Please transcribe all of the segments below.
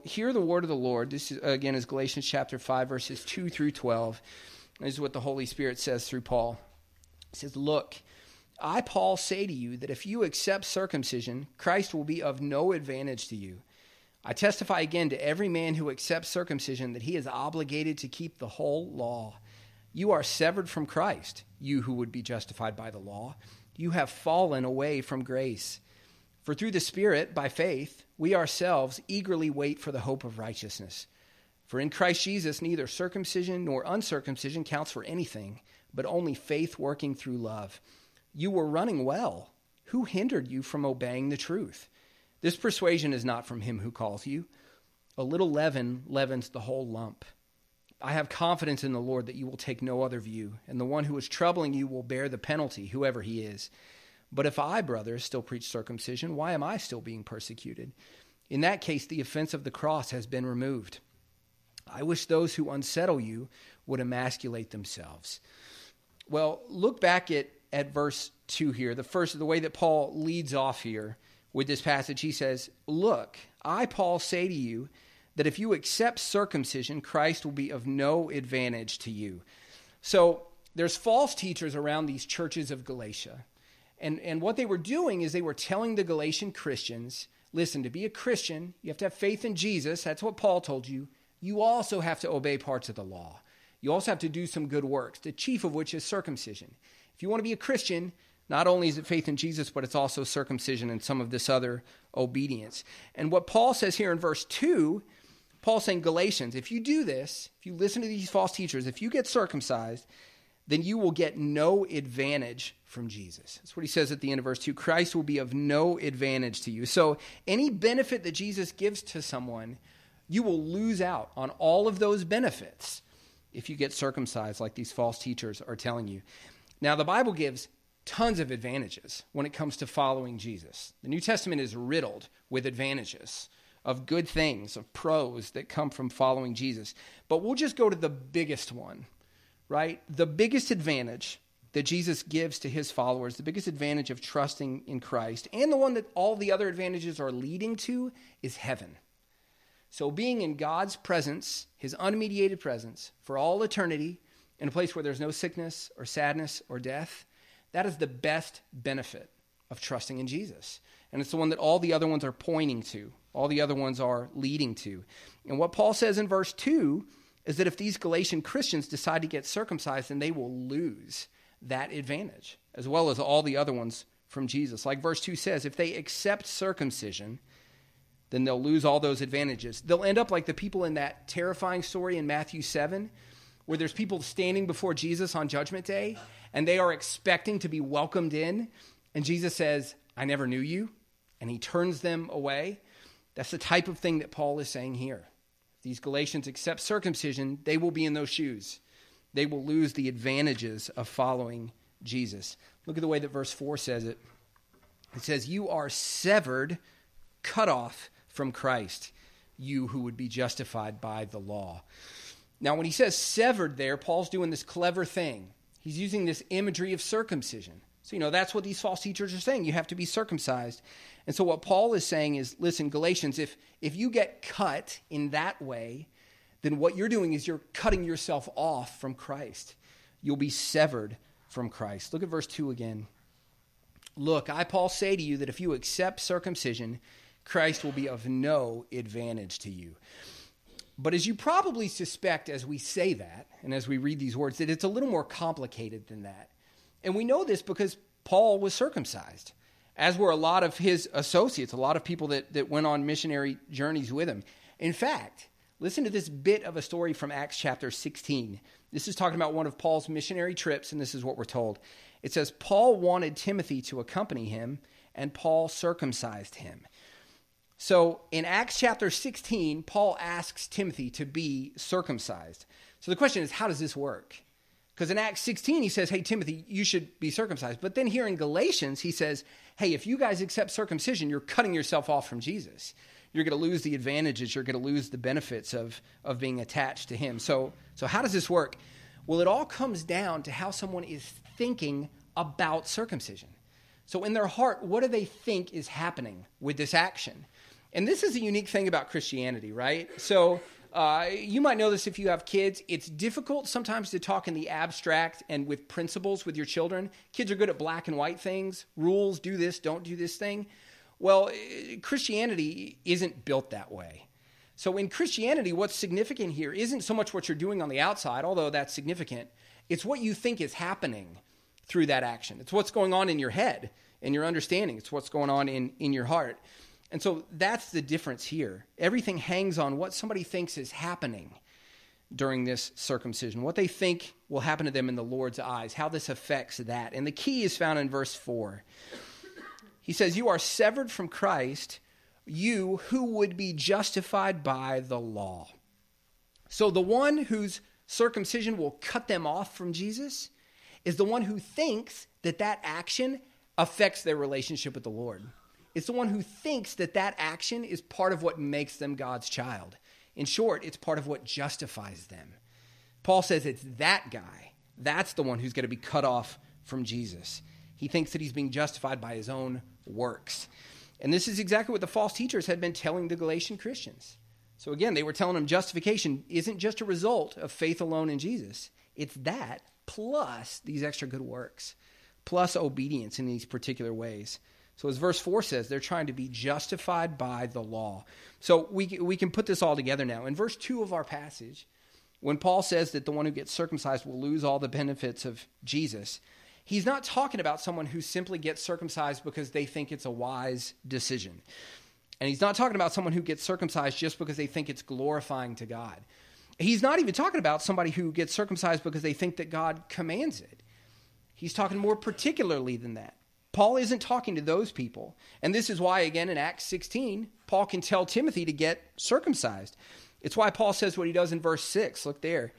Hear the word of the Lord. This, again, is Galatians chapter 5, verses 2 through 12. This is what the Holy Spirit says through Paul. It says, "Look, I, Paul, say to you that if you accept circumcision, Christ will be of no advantage to you. I testify again to every man who accepts circumcision that he is obligated to keep the whole law. You are severed from Christ, you who would be justified by the law. You have fallen away from grace. For through the Spirit, by faith, we ourselves eagerly wait for the hope of righteousness. For in Christ Jesus, neither circumcision nor uncircumcision counts for anything, but only faith working through love. You were running well. Who hindered you from obeying the truth? This persuasion is not from him who calls you. A little leaven leavens the whole lump. I have confidence in the Lord that you will take no other view, and the one who is troubling you will bear the penalty, whoever he is. But if I, brothers, still preach circumcision, why am I still being persecuted? In that case, the offense of the cross has been removed. I wish those who unsettle you would emasculate themselves." Well, look back at verse 2 here. The way that Paul leads off here with this passage, he says, "Look, I, Paul, say to you that if you accept circumcision, Christ will be of no advantage to you." So there's false teachers around these churches of Galatia. And what they were doing is they were telling the Galatian Christians, listen, to be a Christian, you have to have faith in Jesus. That's what Paul told you. You also have to obey parts of the law. You also have to do some good works, the chief of which is circumcision. If you want to be a Christian, not only is it faith in Jesus, but it's also circumcision and some of this other obedience. And what Paul says here in verse 2, Paul's saying, Galatians, if you do this, if you listen to these false teachers, if you get circumcised, then you will get no advantage from Jesus. That's what he says at the end of verse 2. Christ will be of no advantage to you. So any benefit that Jesus gives to someone, you will lose out on all of those benefits if you get circumcised like these false teachers are telling you. Now, the Bible gives tons of advantages when it comes to following Jesus. The New Testament is riddled with advantages of good things, of pros that come from following Jesus. But we'll just go to the biggest one, right? The biggest advantage that Jesus gives to his followers, the biggest advantage of trusting in Christ, and the one that all the other advantages are leading to, is heaven. So being in God's presence, his unmediated presence, for all eternity, in a place where there's no sickness or sadness or death, that is the best benefit of trusting in Jesus. And it's the one that all the other ones are pointing to, all the other ones are leading to. And what Paul says in verse 2 is that if these Galatian Christians decide to get circumcised, then they will lose that advantage, as well as all the other ones from Jesus. Like verse 2 says, if they accept circumcision, then they'll lose all those advantages. They'll end up like the people in that terrifying story in Matthew 7, where there's people standing before Jesus on Judgment Day, and they are expecting to be welcomed in, and Jesus says, I never knew you, and he turns them away. That's the type of thing that Paul is saying here. If these Galatians accept circumcision, they will be in those shoes. They will lose the advantages of following Jesus. Look at the way that verse 4 says it. It says, you are severed, cut off from Christ, you who would be justified by the law. Now, when he says severed there, Paul's doing this clever thing. He's using this imagery of circumcision. So, that's what these false teachers are saying. You have to be circumcised. And so what Paul is saying is, listen, Galatians, if you get cut in that way, then what you're doing is you're cutting yourself off from Christ. You'll be severed from Christ. Look at verse 2 again. Look, I, Paul, say to you that if you accept circumcision, Christ will be of no advantage to you. But as you probably suspect as we say that, and as we read these words, that it's a little more complicated than that. And we know this because Paul was circumcised, as were a lot of his associates, a lot of people that went on missionary journeys with him. In fact, listen to this bit of a story from Acts chapter 16. This is talking about one of Paul's missionary trips, and this is what we're told. It says, Paul wanted Timothy to accompany him, and Paul circumcised him. So in Acts chapter 16, Paul asks Timothy to be circumcised. So the question is, how does this work? Because in Acts 16, he says, hey, Timothy, you should be circumcised. But then here in Galatians, he says, hey, if you guys accept circumcision, you're cutting yourself off from Jesus. You're going to lose the advantages. You're going to lose the benefits of being attached to him. So how does this work? Well, it all comes down to how someone is thinking about circumcision. So in their heart, what do they think is happening with this action? And this is a unique thing about Christianity, right? So you might know this if you have kids. It's difficult sometimes to talk in the abstract and with principles with your children. Kids are good at black and white things, rules, do this, don't do this thing. Well, Christianity isn't built that way. So in Christianity, what's significant here isn't so much what you're doing on the outside, although that's significant. It's what you think is happening through that action. It's what's going on in your head and your understanding. It's what's going on in your heart. And so that's the difference here. Everything hangs on what somebody thinks is happening during this circumcision, what they think will happen to them in the Lord's eyes, how this affects that. And the key is found in verse 4. He says, "You are severed from Christ, you who would be justified by the law." So the one whose circumcision will cut them off from Jesus is the one who thinks that that action affects their relationship with the Lord. It's the one who thinks that that action is part of what makes them God's child. In short, it's part of what justifies them. Paul says it's that guy. That's the one who's going to be cut off from Jesus. He thinks that he's being justified by his own works. And this is exactly what the false teachers had been telling the Galatian Christians. So again, they were telling them justification isn't just a result of faith alone in Jesus. It's that plus these extra good works, plus obedience in these particular ways. So as verse 4 says, they're trying to be justified by the law. So we can put this all together now. In verse 2 of our passage, when Paul says that the one who gets circumcised will lose all the benefits of Jesus, he's not talking about someone who simply gets circumcised because they think it's a wise decision. And he's not talking about someone who gets circumcised just because they think it's glorifying to God. He's not even talking about somebody who gets circumcised because they think that God commands it. He's talking more particularly than that. Paul isn't talking to those people. And this is why, again, in Acts 16, Paul can tell Timothy to get circumcised. It's why Paul says what he does in verse 6. Look there.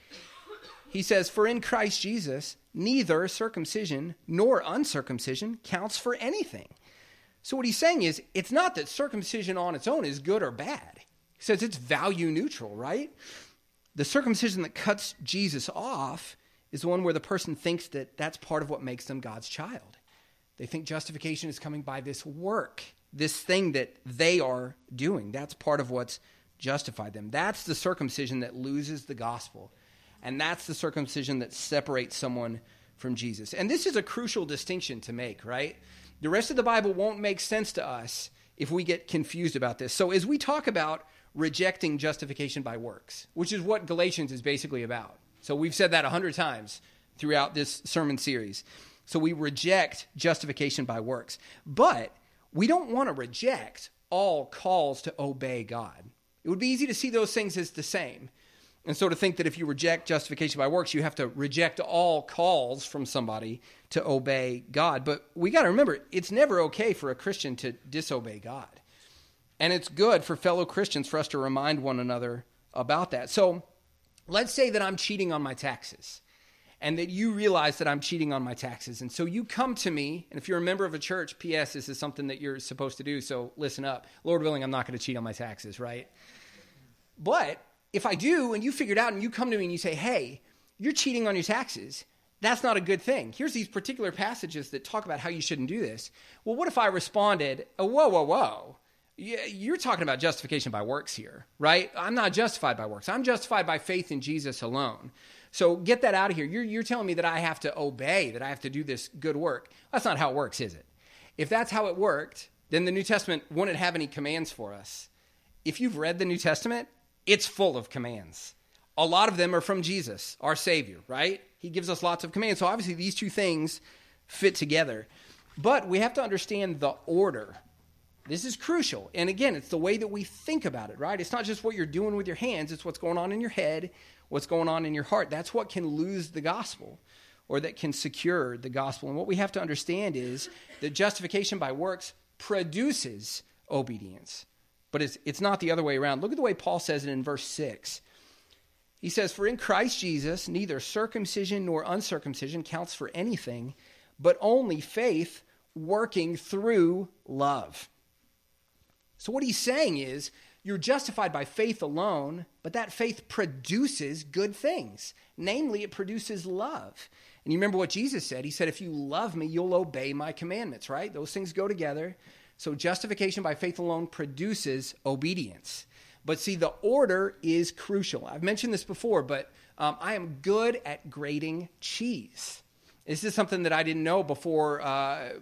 He says, "For in Christ Jesus, neither circumcision nor uncircumcision counts for anything." So what he's saying is, it's not that circumcision on its own is good or bad. He says it's value neutral, right? The circumcision that cuts Jesus off is the one where the person thinks that that's part of what makes them God's child. They think justification is coming by this work, this thing that they are doing. That's part of what's justified them. That's the circumcision that loses the gospel. And that's the circumcision that separates someone from Jesus. And this is a crucial distinction to make, right? The rest of the Bible won't make sense to us if we get confused about this. So as we talk about rejecting justification by works, which is what Galatians is basically about. So we've said that 100 times throughout this sermon series. So we reject justification by works. But we don't want to reject all calls to obey God. It would be easy to see those things as the same. And so to think that if you reject justification by works, you have to reject all calls from somebody to obey God. But we got to remember, it's never okay for a Christian to disobey God. And it's good for fellow Christians for us to remind one another about that. So let's say that I'm cheating on my taxes and that you realize that I'm cheating on my taxes. And so you come to me, and if you're a member of a church, P.S., this is something that you're supposed to do, so listen up. Lord willing, I'm not going to cheat on my taxes, right? But if I do, and you figure it out, and you come to me and you say, hey, you're cheating on your taxes, that's not a good thing. Here's these particular passages that talk about how you shouldn't do this. Well, what if I responded, oh, whoa. You're talking about justification by works here, right? I'm not justified by works. I'm justified by faith in Jesus alone. So get that out of here. You're telling me that I have to obey, that I have to do this good work. That's not how it works, is it? If that's how it worked, then the New Testament wouldn't have any commands for us. If you've read the New Testament, it's full of commands. A lot of them are from Jesus, our Savior, right? He gives us lots of commands. So obviously these two things fit together. But we have to understand the order. This is crucial. And again, it's the way that we think about it, right? It's not just what you're doing with your hands. It's what's going on in your head, what's going on in your heart. That's what can lose the gospel or that can secure the gospel. And what we have to understand is that justification by works produces obedience. But it's not the other way around. Look at the way Paul says it in verse 6. He says, "For in Christ Jesus, neither circumcision nor uncircumcision counts for anything, but only faith working through love." So what he's saying is, you're justified by faith alone, but that faith produces good things. Namely, it produces love. And you remember what Jesus said? He said, if you love me, you'll obey my commandments, right? Those things go together. So justification by faith alone produces obedience. But see, the order is crucial. I've mentioned this before, but I am good at grating cheese. This is something that I didn't know before. I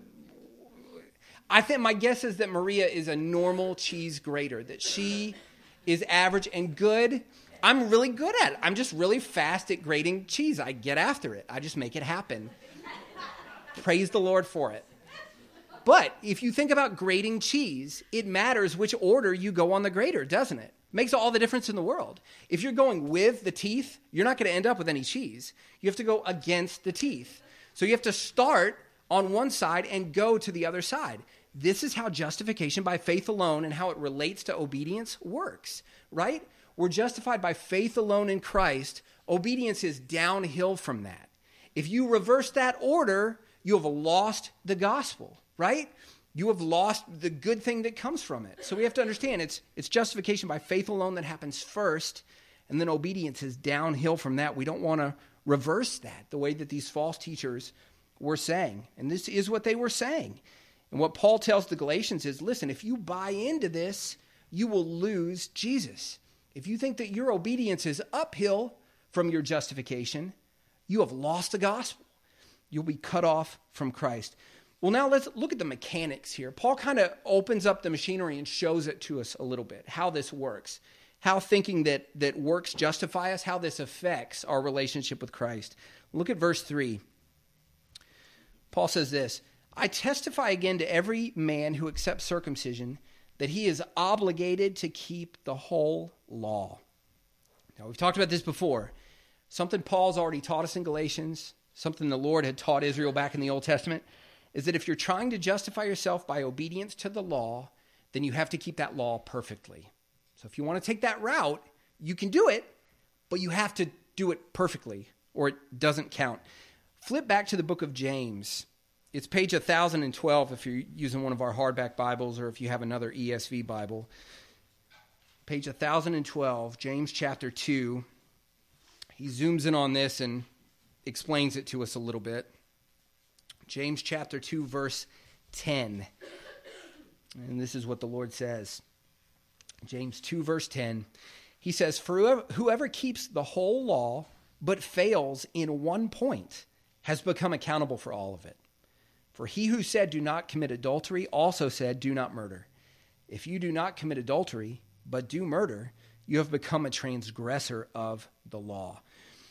think my guess is that Maria is a normal cheese grater, that she is average and good. I'm really good at it. I'm just really fast at grating cheese. I get after it. I just make it happen. Praise the Lord for it. But if you think about grating cheese, it matters which order you go on the grater, doesn't it? Makes all the difference in the world. If you're going with the teeth, you're not going to end up with any cheese. You have to go against the teeth. So you have to start on one side and go to the other side. This is how justification by faith alone and how it relates to obedience works, right? We're justified by faith alone in Christ. Obedience is downhill from that. If you reverse that order, you have lost the gospel, right? You have lost the good thing that comes from it. So we have to understand it's justification by faith alone that happens first, and then obedience is downhill from that. We don't want to reverse that the way that these false teachers were saying. And this is what they were saying. And what Paul tells the Galatians is, listen, if you buy into this, you will lose Jesus. If you think that your obedience is uphill from your justification, you have lost the gospel. You'll be cut off from Christ. Well, now let's look at the mechanics here. Paul kind of opens up the machinery and shows it to us a little bit, how this works, how thinking that works justify us, how this affects our relationship with Christ. Look at verse 3. Paul says this, I testify again to every man who accepts circumcision that he is obligated to keep the whole law. Now, we've talked about this before. Something Paul's already taught us in Galatians, something the Lord had taught Israel back in the Old Testament, is that if you're trying to justify yourself by obedience to the law, then you have to keep that law perfectly. So if you want to take that route, you can do it, but you have to do it perfectly, or it doesn't count. Flip back to the book of James. It's page 1012 if you're using one of our hardback Bibles or if you have another ESV Bible. Page 1012, James chapter 2. He zooms in on this and explains it to us a little bit. James chapter 2, verse 10. And this is what the Lord says. James 2, verse 10. He says, for whoever keeps the whole law but fails in one point has become accountable for all of it. For he who said, do not commit adultery, also said, do not murder. If you do not commit adultery, but do murder, you have become a transgressor of the law.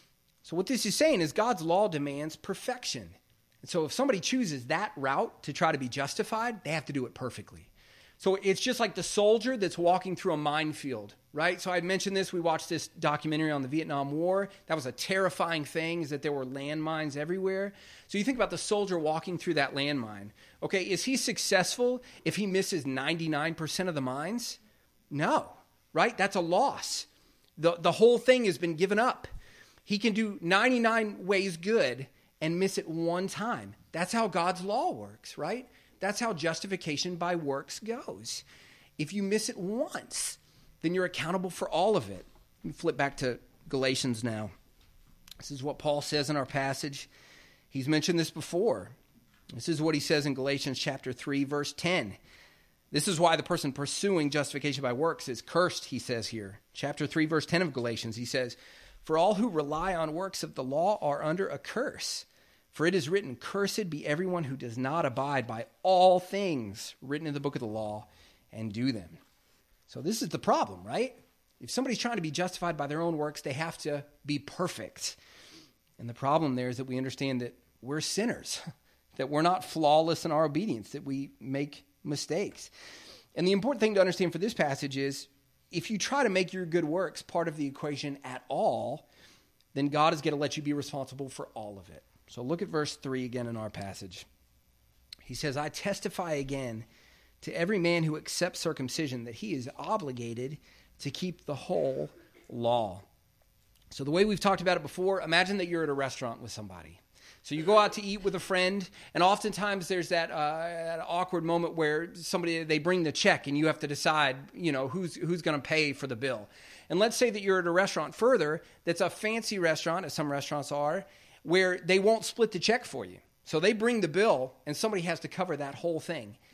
So what this is saying is God's law demands perfection. And so if somebody chooses that route to try to be justified, they have to do it perfectly. So it's just like the soldier that's walking through a minefield, right? So I mentioned this. We watched this documentary on the Vietnam War. That was a terrifying thing, is that there were landmines everywhere. So you think about the soldier walking through that landmine. Okay, is he successful if he misses 99% of the mines? No, right? That's a loss. The whole thing has been given up. He can do 99 ways good and miss it one time. That's how God's law works, right? That's how justification by works goes. If you miss it once, then you're accountable for all of it. Let me flip back to Galatians now. This is what Paul says in our passage. He's mentioned this before. This is what he says in Galatians chapter 3, verse 10. This is why the person pursuing justification by works is cursed, he says here. Chapter 3, verse 10 of Galatians, he says, for all who rely on works of the law are under a curse. For it is written, cursed be everyone who does not abide by all things written in the book of the law and do them. So this is the problem, right? If somebody's trying to be justified by their own works, they have to be perfect. And the problem there is that we understand that we're sinners, that we're not flawless in our obedience, that we make mistakes. And the important thing to understand for this passage is, if you try to make your good works part of the equation at all, then God is going to let you be responsible for all of it. So look at verse 3 again in our passage. He says, I testify again to every man who accepts circumcision that he is obligated to keep the whole law. So the way we've talked about it before, imagine that you're at a restaurant with somebody. So you go out to eat with a friend, and oftentimes there's that awkward moment where they bring the check and you have to decide, who's going to pay for the bill. And let's say that you're at a restaurant further that's a fancy restaurant, as some restaurants are, where they won't split the check for you. So they bring the bill and somebody has to cover that whole thing.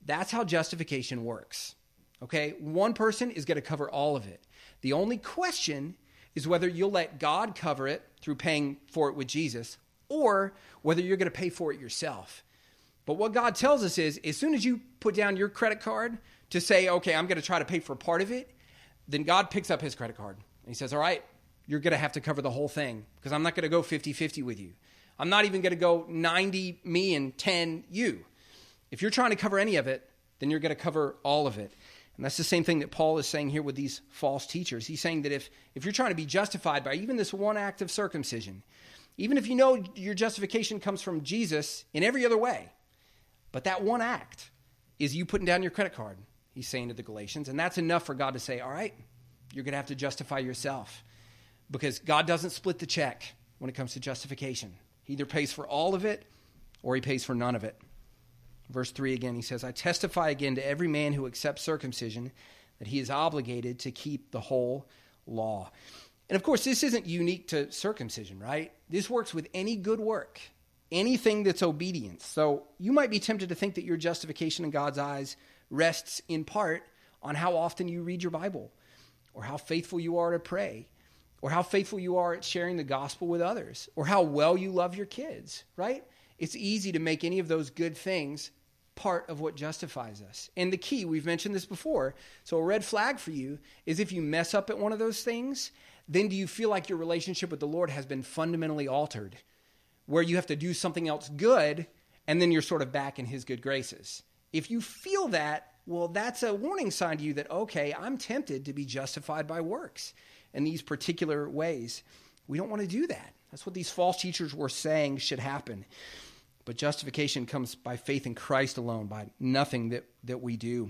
That's how justification works. Okay? One person is going to cover all of it. The only question is whether you'll let God cover it through paying for it with Jesus, or whether you're going to pay for it yourself. But what God tells us is, as soon as you put down your credit card to say, okay, I'm going to try to pay for part of it, then God picks up his credit card. And he says, all right, you're going to have to cover the whole thing, because I'm not going to go 50-50 with you. I'm not even going to go 90 me and 10 you. If you're trying to cover any of it, then you're going to cover all of it. And that's the same thing that Paul is saying here with these false teachers. He's saying that if you're trying to be justified by even this one act of circumcision, even if you know your justification comes from Jesus in every other way, but that one act is you putting down your credit card, he's saying to the Galatians, and that's enough for God to say, all right, you're going to have to justify yourself, because God doesn't split the check when it comes to justification. He either pays for all of it or he pays for none of it. Verse 3 again, he says, I testify again to every man who accepts circumcision that he is obligated to keep the whole law. And of course, this isn't unique to circumcision, right? This works with any good work, anything that's obedience. So you might be tempted to think that your justification in God's eyes rests in part on how often you read your Bible, or how faithful you are to pray, or how faithful you are at sharing the gospel with others, or how well you love your kids, right? It's easy to make any of those good things part of what justifies us. And the key, we've mentioned this before, so a red flag for you is if you mess up at one of those things, then do you feel like your relationship with the Lord has been fundamentally altered, where you have to do something else good, and then you're sort of back in his good graces? If you feel that, well, that's a warning sign to you that, okay, I'm tempted to be justified by works in these particular ways. We don't want to do that. That's what these false teachers were saying should happen. But justification comes by faith in Christ alone, by nothing that we do.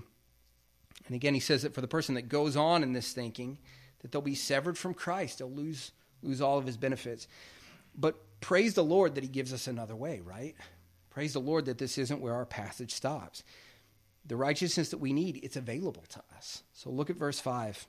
And again, he says that for the person that goes on in this thinking, that they'll be severed from Christ. They'll lose all of his benefits. But praise the Lord that he gives us another way, right? Praise the Lord that this isn't where our passage stops. The righteousness that we need, it's available to us. So look at verse 5.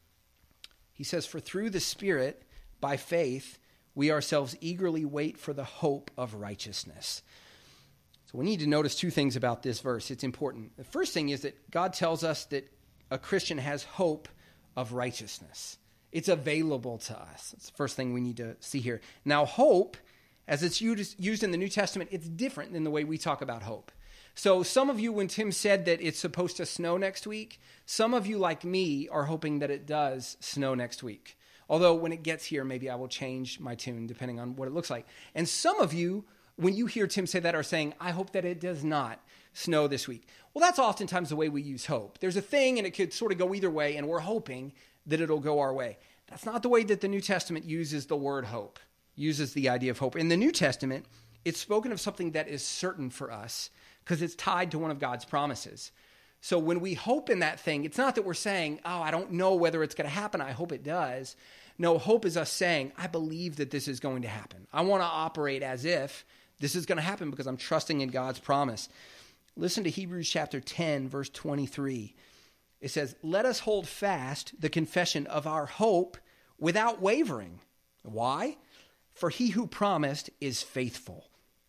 He says, for through the Spirit, by faith, we ourselves eagerly wait for the hope of righteousness. So we need to notice two things about this verse. It's important. The first thing is that God tells us that a Christian has hope of righteousness. It's available to us. That's the first thing we need to see here. Now, hope, as it's used in the New Testament, it's different than the way we talk about hope. So some of you, when Tim said that it's supposed to snow next week, some of you, like me, are hoping that it does snow next week. Although when it gets here, maybe I will change my tune depending on what it looks like. And some of you, when you hear Tim say that, are saying, I hope that it does not snow this week. Well, that's oftentimes the way we use hope. There's a thing and it could sort of go either way, and we're hoping that it'll go our way. That's not the way that the New Testament uses the word hope, uses the idea of hope. In the New Testament, it's spoken of something that is certain for us because it's tied to one of God's promises. So when we hope in that thing, it's not that we're saying, oh, I don't know whether it's going to happen. I hope it does. No, hope is us saying, I believe that this is going to happen. I want to operate as if this is going to happen because I'm trusting in God's promise. Listen to Hebrews chapter 10, verse 23. It says, let us hold fast the confession of our hope without wavering. Why? For he who promised is faithful.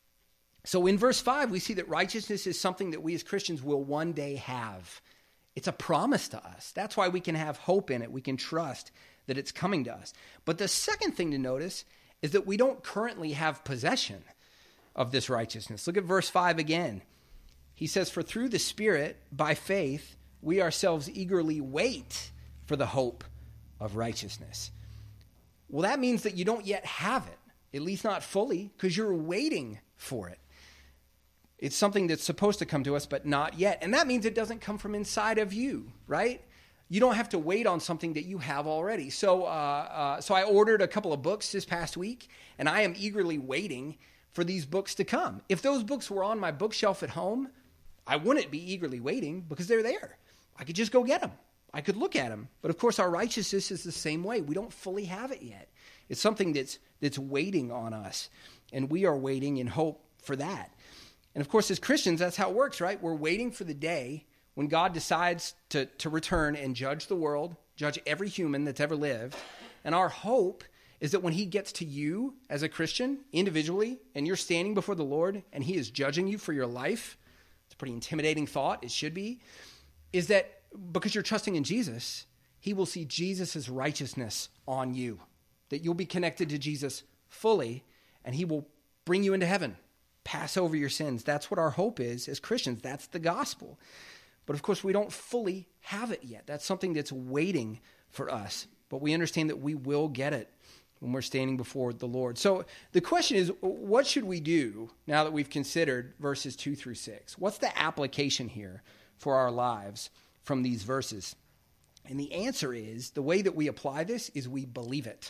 So in verse 5, we see that righteousness is something that we as Christians will one day have. It's a promise to us. That's why we can have hope in it. We can trust that it's coming to us. But the second thing to notice is that we don't currently have possession of this righteousness. Look at verse 5 again. He says, for through the Spirit, by faith, we ourselves eagerly wait for the hope of righteousness. Well, that means that you don't yet have it, at least not fully, because you're waiting for it. It's something that's supposed to come to us, but not yet. And that means it doesn't come from inside of you, right? You don't have to wait on something that you have already. So I ordered a couple of books this past week, and I am eagerly waiting for these books to come. If those books were on my bookshelf at home, I wouldn't be eagerly waiting because they're there. I could just go get them. I could look at them. But of course, our righteousness is the same way. We don't fully have it yet. It's something that's waiting on us, and we are waiting in hope for that. And of course, as Christians, that's how it works, right? We're waiting for the day when God decides to return and judge the world, judge every human that's ever lived. And our hope is that when he gets to you as a Christian individually, and you're standing before the Lord and he is judging you for your life, it's a pretty intimidating thought, it should be, is that because you're trusting in Jesus, he will see Jesus' righteousness on you, that you'll be connected to Jesus fully, and he will bring you into heaven, pass over your sins. That's what our hope is as Christians. That's the gospel. But of course, we don't fully have it yet. That's something that's waiting for us. But we understand that we will get it when we're standing before the Lord. So the question is, what should we do now that we've considered verses 2 through 6? What's the application here for our lives from these verses? And the answer is, the way that we apply this is we believe it.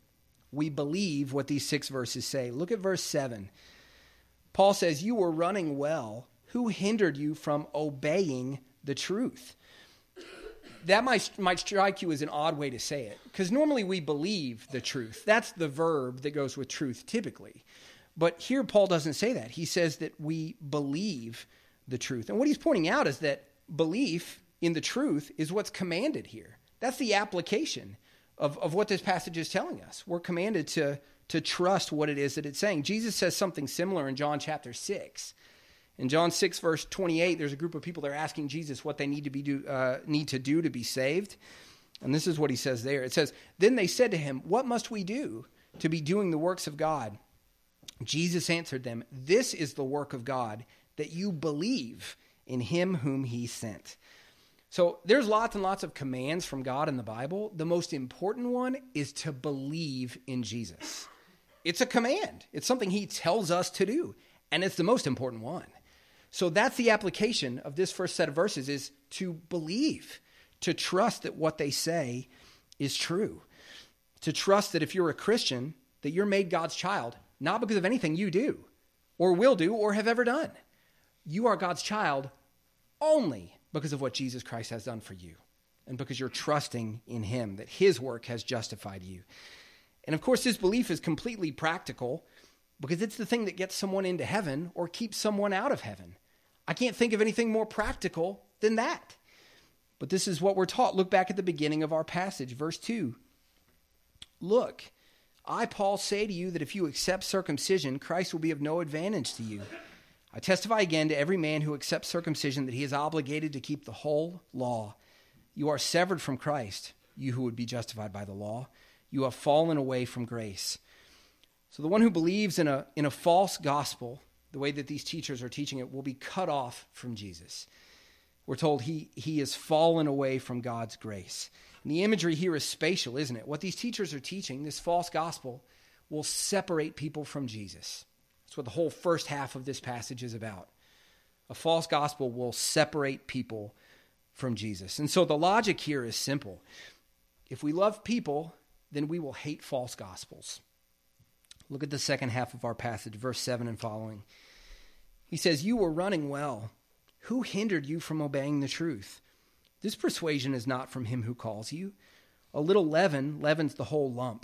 We believe what these 6 verses say. Look at verse 7. Paul says, you were running well. Who hindered you from obeying the truth? That might strike you as an odd way to say it, because normally we believe the truth. That's the verb that goes with truth typically. But here Paul doesn't say that. He says that we believe the truth. And what he's pointing out is that belief in the truth is what's commanded here. That's the application of what this passage is telling us. We're commanded to trust what it is that it's saying. Jesus says something similar in John chapter 6. In John 6, verse 28, there's a group of people that are asking Jesus what they need to do to be saved. And this is what he says there. It says, then they said to him, what must we do to be doing the works of God? Jesus answered them, this is the work of God, that you believe in him whom he sent. So there's lots and lots of commands from God in the Bible. The most important one is to believe in Jesus. It's a command. It's something he tells us to do. And it's the most important one. So that's the application of this first set of verses, is to believe, to trust that what they say is true. To trust that if you're a Christian, that you're made God's child, not because of anything you do or will do or have ever done. You are God's child only because of what Jesus Christ has done for you, and because you're trusting in him, that his work has justified you. And of course, this belief is completely practical, because it's the thing that gets someone into heaven or keeps someone out of heaven. I can't think of anything more practical than that. But this is what we're taught. Look back at the beginning of our passage, verse 2. Look, I, Paul, say to you that if you accept circumcision, Christ will be of no advantage to you. I testify again to every man who accepts circumcision that he is obligated to keep the whole law. You are severed from Christ, you who would be justified by the law. You have fallen away from grace. So the one who believes in a false gospel, the way that these teachers are teaching it, will be cut off from Jesus. We're told he has fallen away from God's grace. And the imagery here is spatial, isn't it? What these teachers are teaching, this false gospel, will separate people from Jesus. That's what the whole first half of this passage is about. A false gospel will separate people from Jesus. And so the logic here is simple. If we love people, then we will hate false gospels. Look at the second half of our passage, verse 7 and following. He says, you were running well. Who hindered you from obeying the truth? This persuasion is not from him who calls you. A little leaven leavens the whole lump.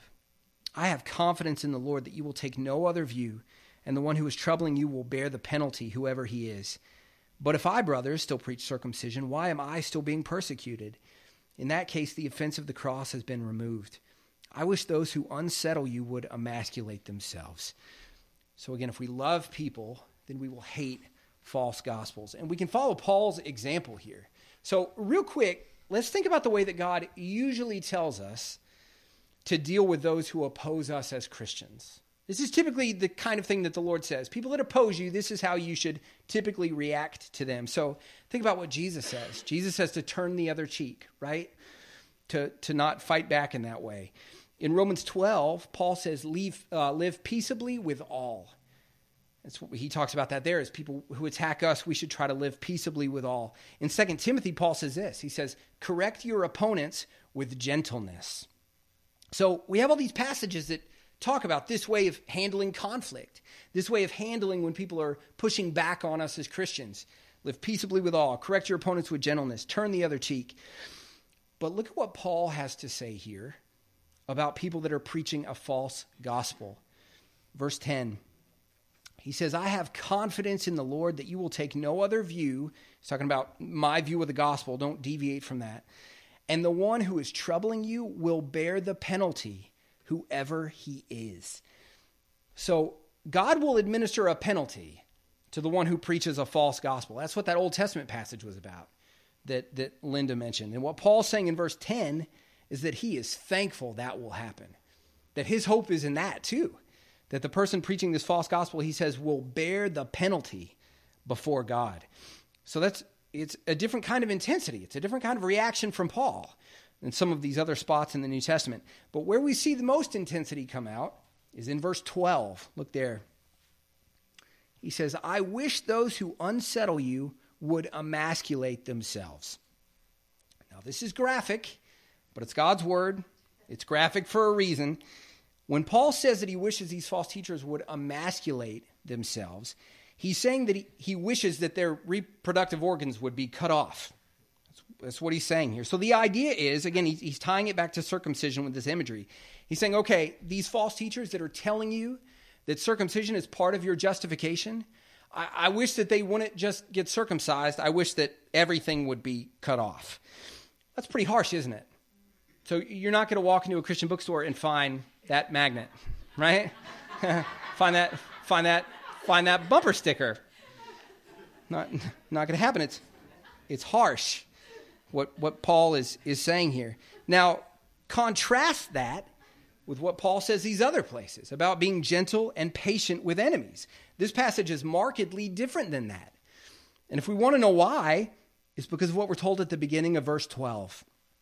I have confidence in the Lord that you will take no other view, and the one who is troubling you will bear the penalty, whoever he is. But if I, brothers, still preach circumcision, why am I still being persecuted? In that case, the offense of the cross has been removed. I wish those who unsettle you would emasculate themselves. So again, if we love people, then we will hate false gospels. And we can follow Paul's example here. So real quick, let's think about the way that God usually tells us to deal with those who oppose us as Christians. This is typically the kind of thing that the Lord says. People that oppose you, this is how you should typically react to them. So think about what Jesus says. Jesus says to turn the other cheek, right? To not fight back in that way. In Romans 12, Paul says, live peaceably with all. That's what he talks about that there, is people who attack us, we should try to live peaceably with all. In 2 Timothy, Paul says this. He says, correct your opponents with gentleness. So we have all these passages that talk about this way of handling conflict, this way of handling when people are pushing back on us as Christians. Live peaceably with all. Correct your opponents with gentleness. Turn the other cheek. But look at what Paul has to say here about people that are preaching a false gospel. Verse 10, he says, I have confidence in the Lord that you will take no other view. He's talking about my view of the gospel. Don't deviate from that. And the one who is troubling you will bear the penalty, whoever he is. So God will administer a penalty to the one who preaches a false gospel. That's what that Old Testament passage was about that Linda mentioned. And what Paul's saying in verse 10 is that he is thankful that will happen, that his hope is in that too, that the person preaching this false gospel, he says, will bear the penalty before God. So it's a different kind of intensity. It's a different kind of reaction from Paul than some of these other spots in the New Testament. But where we see the most intensity come out is in verse 12. Look there. He says, I wish those who unsettle you would emasculate themselves. Now, this is graphic, but it's God's word. It's graphic for a reason. When Paul says that he wishes these false teachers would emasculate themselves, he's saying that he wishes that their reproductive organs would be cut off. That's what he's saying here. So the idea is, again, he's tying it back to circumcision with this imagery. He's saying, okay, these false teachers that are telling you that circumcision is part of your justification, I wish that they wouldn't just get circumcised. I wish that everything would be cut off. That's pretty harsh, isn't it? So you're not going to walk into a Christian bookstore and find that magnet, right? find that bumper sticker. Not going to happen. It's harsh what Paul is saying here. Now, contrast that with what Paul says these other places about being gentle and patient with enemies. This passage is markedly different than that. And if we want to know why, it's because of what we're told at the beginning of verse 12.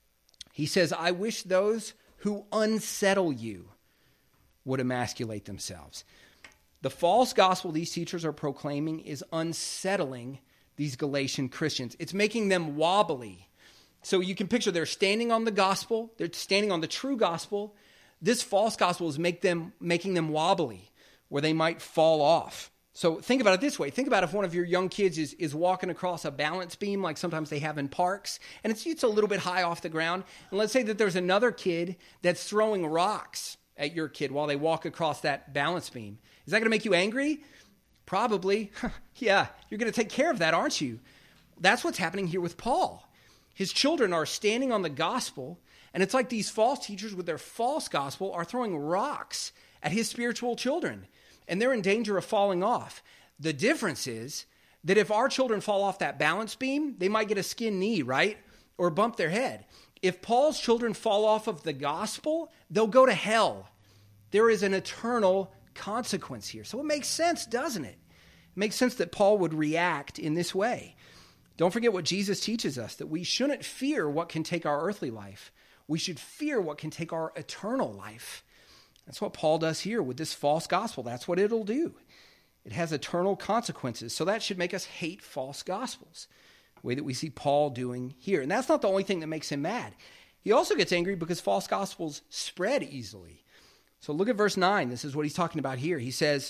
He says, I wish those who unsettle you would emasculate themselves. The false gospel these teachers are proclaiming is unsettling these Galatian Christians. It's making them wobbly. So you can picture they're standing on the gospel. They're standing on the true gospel. This false gospel is making them wobbly, where they might fall off. So think about it this way. Think about if one of your young kids is walking across a balance beam like sometimes they have in parks, and it's a little bit high off the ground. And let's say that there's another kid that's throwing rocks at your kid while they walk across that balance beam. Is that going to make you angry? Probably. Yeah, you're going to take care of that, aren't you? That's what's happening here with Paul. His children are standing on the gospel, and it's like these false teachers with their false gospel are throwing rocks at his spiritual children, and they're in danger of falling off. The difference is that if our children fall off that balance beam, they might get a skinned knee, right? Or bump their head. If Paul's children fall off of the gospel, they'll go to hell. There is an eternal consequence here. So it makes sense, doesn't it? It makes sense that Paul would react in this way. Don't forget what Jesus teaches us, that we shouldn't fear what can take our earthly life. We should fear what can take our eternal life. That's what Paul does here with this false gospel. That's what it'll do. It has eternal consequences. So that should make us hate false gospels, the way that we see Paul doing here. And that's not the only thing that makes him mad. He also gets angry because false gospels spread easily. So look at verse 9. This is what he's talking about here. He says,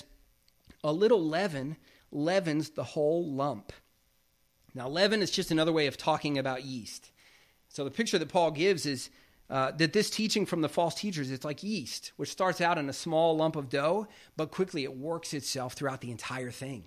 a little leaven leavens the whole lump. Now, leaven is just another way of talking about yeast. So the picture that Paul gives is that this teaching from the false teachers, it's like yeast, which starts out in a small lump of dough, but quickly it works itself throughout the entire thing.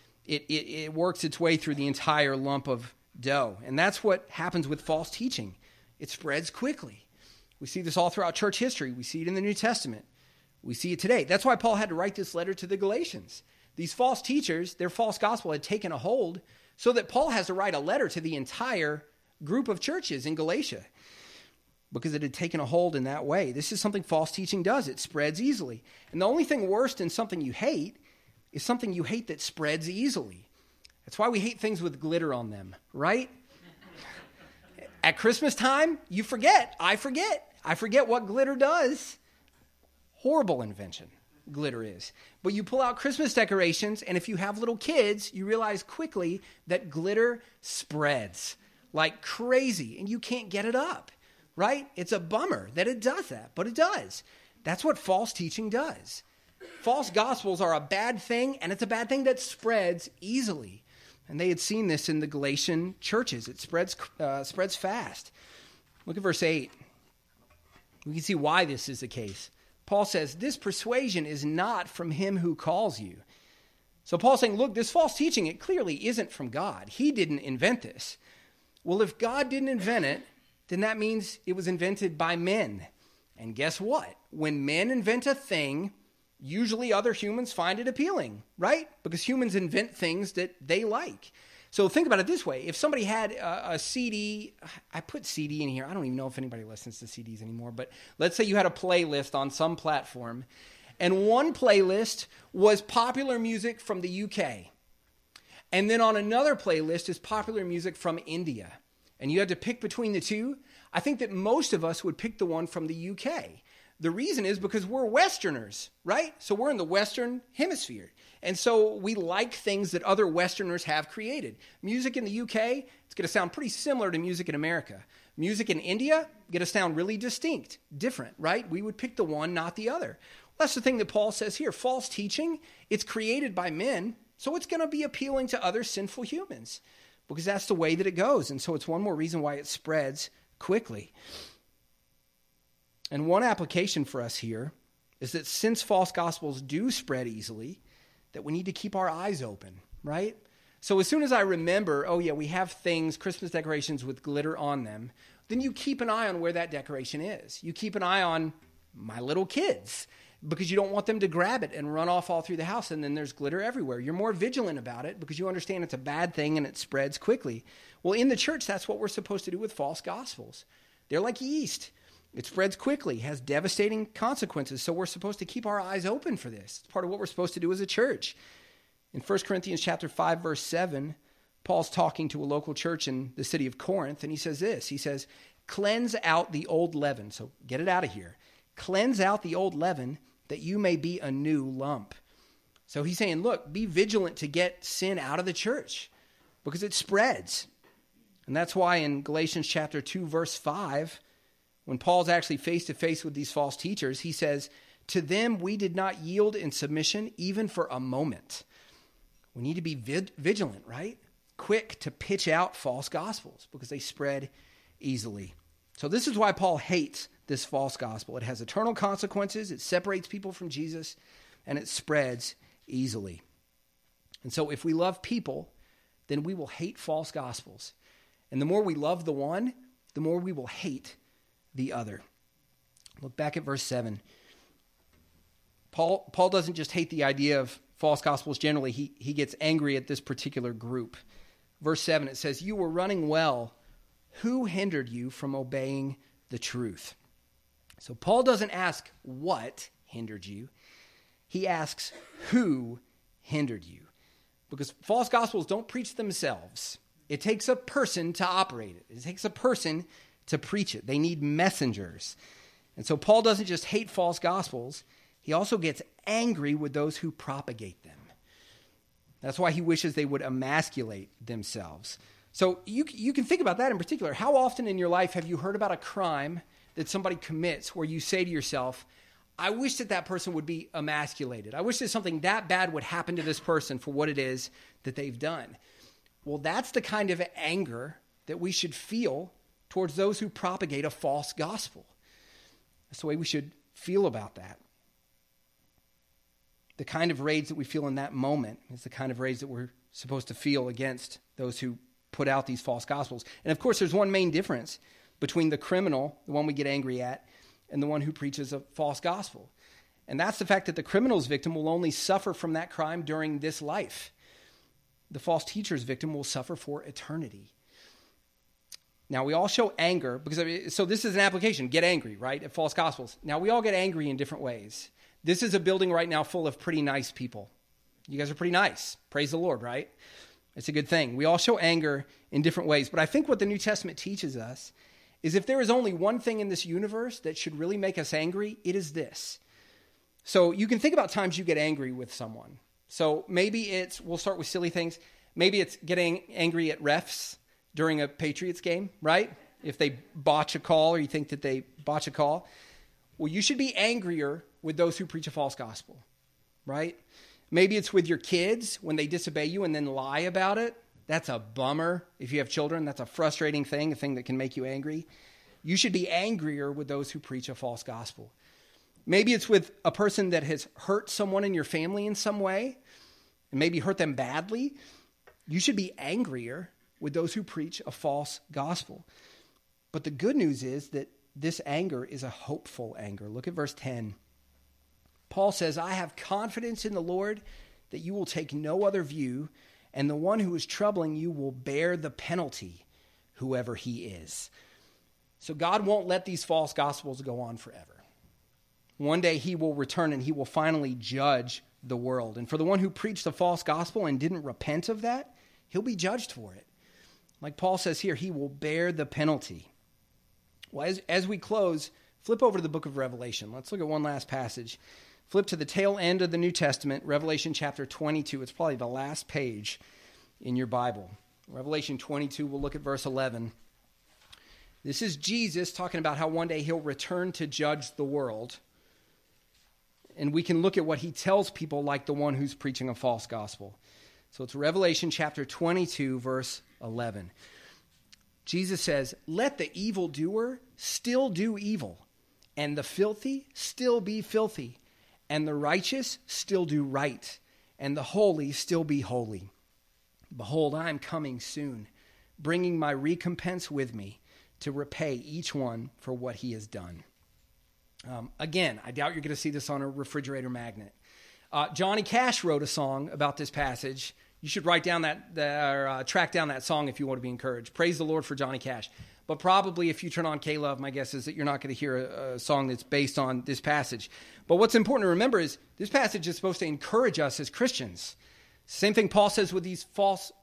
It works its way through the entire lump of dough. And that's what happens with false teaching. It spreads quickly. We see this all throughout church history. We see it in the New Testament. We see it today. That's why Paul had to write this letter to the Galatians. These false teachers, their false gospel had taken a hold, so that Paul has to write a letter to the entire group of churches in Galatia because it had taken a hold in that way. This is something false teaching does. It spreads easily. And the only thing worse than something you hate is something you hate that spreads easily. That's why we hate things with glitter on them, right? At Christmas time, you forget. I forget what glitter does. Horrible invention, glitter is. But you pull out Christmas decorations, and if you have little kids, you realize quickly that glitter spreads like crazy, and you can't get it up, right? It's a bummer that it does that, but it does. That's what false teaching does. False gospels are a bad thing, and it's a bad thing that spreads easily. And they had seen this in the Galatian churches. It spreads fast. Look at verse 8. We can see why this is the case. Paul says, this persuasion is not from him who calls you. So Paul's saying, look, this false teaching, it clearly isn't from God. He didn't invent this. Well, if God didn't invent it, then that means it was invented by men. And guess what? When men invent a thing, usually other humans find it appealing, right? Because humans invent things that they like. So think about it this way. If somebody had a CD, I put CD in here. I don't even know if anybody listens to CDs anymore, but let's say you had a playlist on some platform, and one playlist was popular music from the UK. And then on another playlist is popular music from India. And you had to pick between the two. I think that most of us would pick the one from the UK. The reason is because we're Westerners, right? So we're in the Western hemisphere. And so we like things that other Westerners have created. Music in the UK, it's going to sound pretty similar to music in America. Music in India, going to sound really distinct, different, right? We would pick the one, not the other. Well, that's the thing that Paul says here. False teaching, it's created by men, so it's going to be appealing to other sinful humans because that's the way that it goes. And so it's one more reason why it spreads quickly. And one application for us here is that since false gospels do spread easily, that we need to keep our eyes open, right? So as soon as I remember, oh yeah, we have things, Christmas decorations with glitter on them, then you keep an eye on where that decoration is. You keep an eye on my little kids because you don't want them to grab it and run off all through the house and then there's glitter everywhere. You're more vigilant about it because you understand it's a bad thing and it spreads quickly. Well, in the church, that's what we're supposed to do with false gospels. They're like yeast. It spreads quickly, has devastating consequences, so we're supposed to keep our eyes open for this. It's part of what we're supposed to do as a church. In 1 Corinthians chapter 5, verse 7, Paul's talking to a local church in the city of Corinth, and he says this. He says, cleanse out the old leaven. So get it out of here. Cleanse out the old leaven that you may be a new lump. So he's saying, look, be vigilant to get sin out of the church because it spreads. And that's why in Galatians chapter 2, verse 5, when Paul's actually face-to-face with these false teachers, he says, to them we did not yield in submission even for a moment. We need to be vigilant, right? Quick to pitch out false gospels because they spread easily. So this is why Paul hates this false gospel. It has eternal consequences. It separates people from Jesus, and it spreads easily. And so if we love people, then we will hate false gospels. And the more we love the one, the more we will hate the other. Look back at verse 7. Paul doesn't just hate the idea of false gospels generally. He gets angry at this particular group. Verse 7, it says, you were running well. Who hindered you from obeying the truth? So Paul doesn't ask what hindered you. He asks who hindered you. Because false gospels don't preach themselves. It takes a person to operate it. It takes a person to preach it. They need messengers. And so Paul doesn't just hate false gospels. He also gets angry with those who propagate them. That's why he wishes they would emasculate themselves. So you can think about that in particular. How often in your life have you heard about a crime that somebody commits where you say to yourself, I wish that person would be emasculated. I wish that something that bad would happen to this person for what it is that they've done. Well, that's the kind of anger that we should feel towards those who propagate a false gospel. That's the way we should feel about that. The kind of rage that we feel in that moment is the kind of rage that we're supposed to feel against those who put out these false gospels. And of course, there's one main difference between the criminal, the one we get angry at, and the one who preaches a false gospel. And that's the fact that the criminal's victim will only suffer from that crime during this life. The false teacher's victim will suffer for eternity. Now, we all show anger, so this is an application, get angry, right, at false gospels. Now, we all get angry in different ways. This is a building right now full of pretty nice people. You guys are pretty nice. Praise the Lord, right? It's a good thing. We all show anger in different ways. But I think what the New Testament teaches us is if there is only one thing in this universe that should really make us angry, it is this. So you can think about times you get angry with someone. So maybe we'll start with silly things. Maybe it's getting angry at refs during a Patriots game, right? If they botch a call or you think that they botch a call. Well, you should be angrier with those who preach a false gospel, right? Maybe it's with your kids when they disobey you and then lie about it. That's a bummer. If you have children, that's a frustrating thing, a thing that can make you angry. You should be angrier with those who preach a false gospel. Maybe it's with a person that has hurt someone in your family in some way and maybe hurt them badly. You should be angrier with those who preach a false gospel. But the good news is that this anger is a hopeful anger. Look at verse 10. Paul says, I have confidence in the Lord that you will take no other view, and the one who is troubling you will bear the penalty, whoever he is. So God won't let these false gospels go on forever. One day he will return and he will finally judge the world. And for the one who preached a false gospel and didn't repent of that, he'll be judged for it. Like Paul says here, he will bear the penalty. Well, as we close, flip over to the book of Revelation. Let's look at one last passage. Flip to the tail end of the New Testament, Revelation chapter 22. It's probably the last page in your Bible. Revelation 22, we'll look at verse 11. This is Jesus talking about how one day he'll return to judge the world. And we can look at what he tells people like the one who's preaching a false gospel. So it's Revelation chapter 22, verse 11. Jesus says, let the evildoer still do evil, and the filthy still be filthy, and the righteous still do right, and the holy still be holy. Behold, I am coming soon, bringing my recompense with me to repay each one for what he has done. Again, I doubt you're going to see this on a refrigerator magnet. Johnny Cash wrote a song about this passage. You should write down track down that song if you want to be encouraged. Praise the Lord for Johnny Cash. But probably if you turn on K-Love, my guess is that you're not going to hear a song that's based on this passage. But what's important to remember is this passage is supposed to encourage us as Christians. Same thing Paul says with these false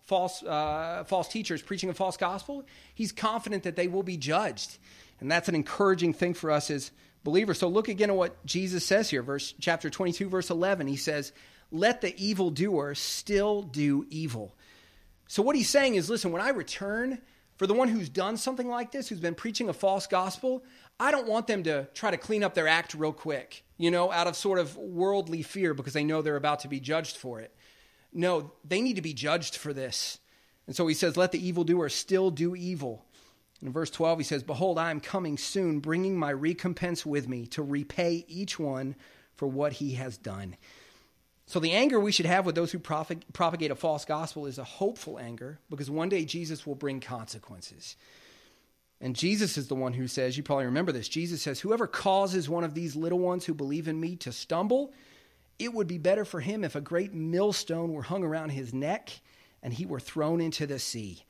teachers preaching a false gospel. He's confident that they will be judged. And that's an encouraging thing for us as believers. So look again at what Jesus says here. Chapter 22, verse 11. He says, let the evildoer still do evil. So what he's saying is, listen, when I return, for the one who's done something like this, who's been preaching a false gospel, I don't want them to try to clean up their act real quick, out of sort of worldly fear because they know they're about to be judged for it. No, they need to be judged for this. And so he says, let the evildoer still do evil. In verse 12, he says, behold, I am coming soon, bringing my recompense with me to repay each one for what he has done. So the anger we should have with those who propagate a false gospel is a hopeful anger, because one day Jesus will bring consequences. And Jesus is the one who says, you probably remember this, Jesus says, whoever causes one of these little ones who believe in me to stumble, it would be better for him if a great millstone were hung around his neck and he were thrown into the sea.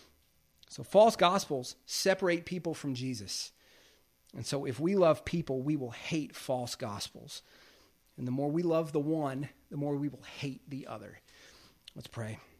So false gospels separate people from Jesus. And so if we love people, we will hate false gospels. And the more we love the one, the more we will hate the other. Let's pray.